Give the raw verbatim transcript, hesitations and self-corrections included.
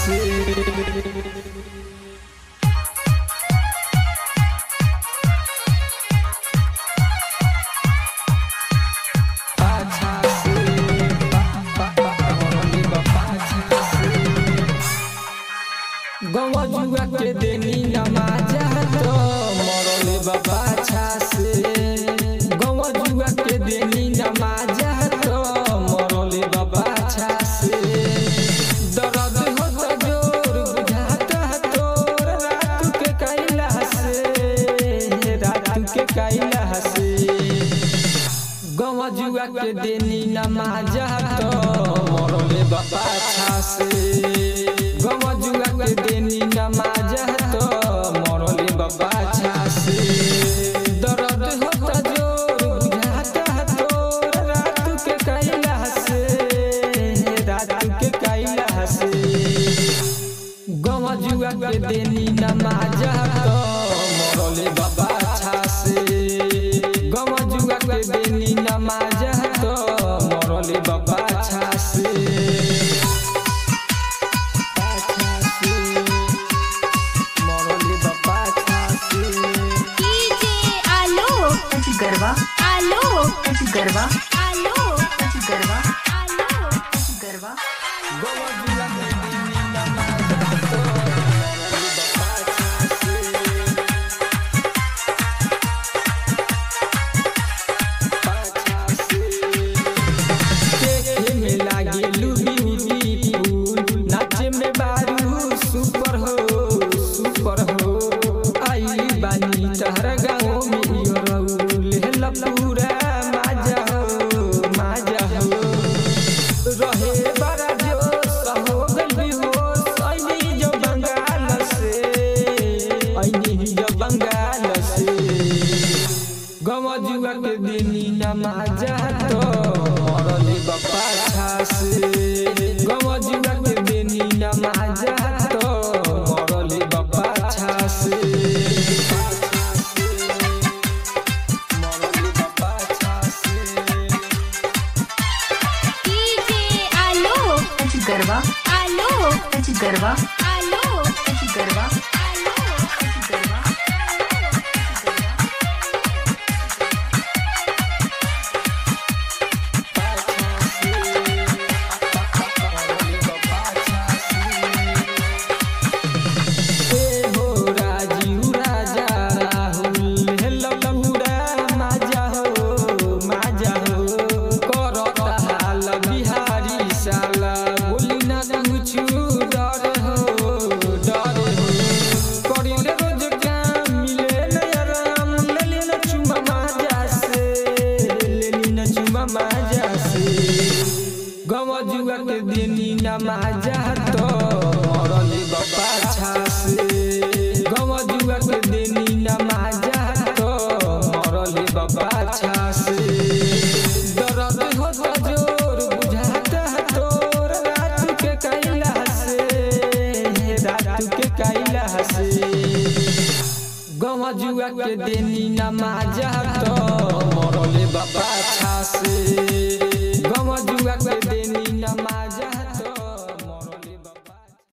से गवा जुआ के देनी नमाज तो मरले बाबा छा से गवा जुआ के देनी नमाज तो मरले बाबा छा से दर्द होता जोर बुझाता तोर रात के कैला से रात के कैला से गवा जुआ के देनी नमाज तो मरले बाबा छा से गवा जुआ के देनी नमाज तो मरले बाबा छा से दर्द होता जोर बुझाता तोर रात के कैला से रात के कैला से गवा जुआ के देनी नमाज तो मरले बाबा छा से गवा जुआ के देनी नमाज तो मरले बाबा छा से गरबा आलो गरबा आलो गरबा आलो गरबा गवा जुआ के देनी नमाज तो मरले बाबा छा से देखे में लागे लुबी फूल नाचे में बारू सुपर हो सुपर हो आई बानी तहरा गाँव में पूरा माजा हो माजा हो रहे बड़ा जोश हो गई होश ऐनी जो बंगाल से ऐनी जो बंगाल से गवा जुआ के देनी नमाज तो मरले बाबा छा से गवा जुआ के देनी नमाज तो मरले बाबा छा से गरबा आलो गरबा आलो गरबा आलो गरबा गवा जुआ के देनी नमाज तो मरले बाबा छा से गवा जुआ के देनी नमाज तो मरले बाबा छा से दर्द होता जोर बुझाता तोर रात के कैला से रात के कैला से गवा जुआ के देनी नमाज तो मरले बाबा छा से गवा जुआ के देनी नमाज।